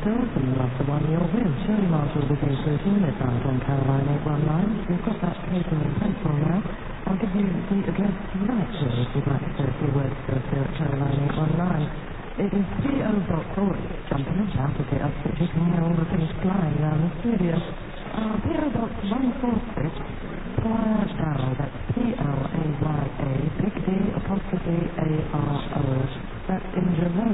Dawson, after 1 you're with. Shirley Marshall with you 13 minutes out on Caroline 819. We've got that paper and pencil now. I'll give you the address tonight, Shirley, if you'd like to say a few words to us here at Caroline 819. It is P.O. Box. Oh, it's jumping and shout a bit up, but you can hear all the things flying around the studio. P.O. Box 146, Playa Darrow. That's Playa, big D, apostrophe A-R-O. That's in Javert.